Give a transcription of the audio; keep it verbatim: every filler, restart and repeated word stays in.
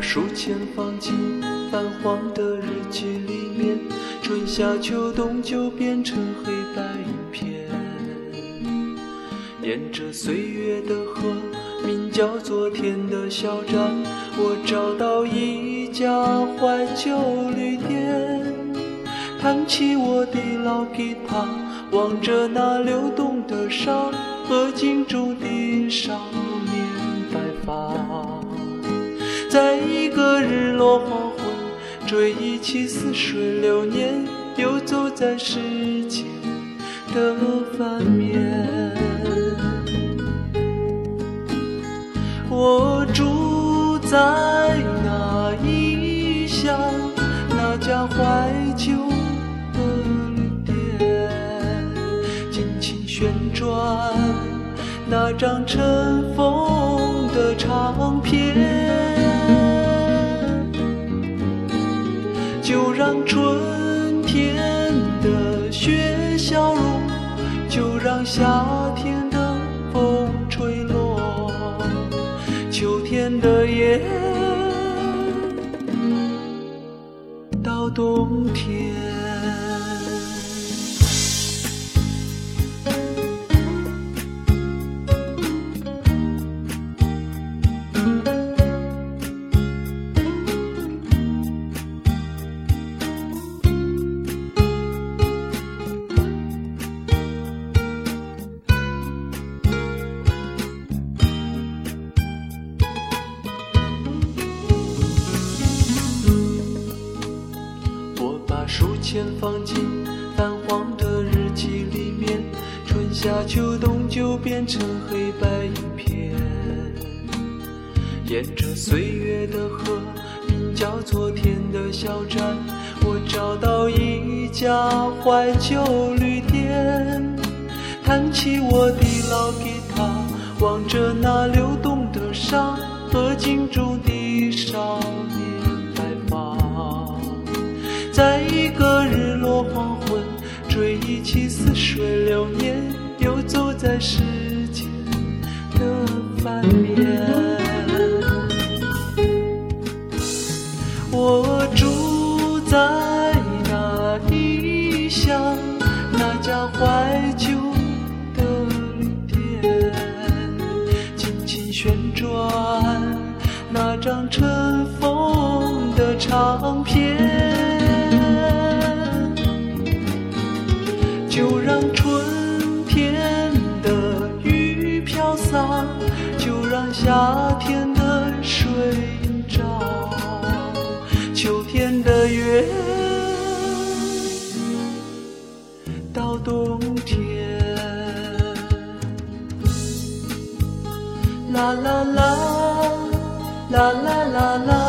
书签放进泛黄的日记里面，春夏秋冬就变成黑白一片。沿着岁月的河，名叫昨天的小站，我找到一家怀旧旅店，弹起我的老吉他，望着那流动的沙和镜中的少年白发。在一个日落黄昏，追忆起似水流年，游走在时间的反面。我住在那异乡，那家怀旧的旅店，轻轻旋转那张尘封的唱片，就让春天的雪消融，就让夏天的风吹落，秋天的夜到冬天。书签放进泛黄的日记里面，春夏秋冬就变成黑白一片。沿着岁月的河，名叫昨天的小站，我找到一家怀旧旅店，弹起我的老吉他，望着那流动的沙和镜中的少年白发。在一个日落黄昏，追忆起似水流年，游走在时间的反面。我住在那异乡，那家怀旧的旅店，轻轻旋转那张尘封的唱片，就让春天的雨飘洒，就让夏天的水映照，秋天的月到冬天。啦啦啦啦啦啦啦。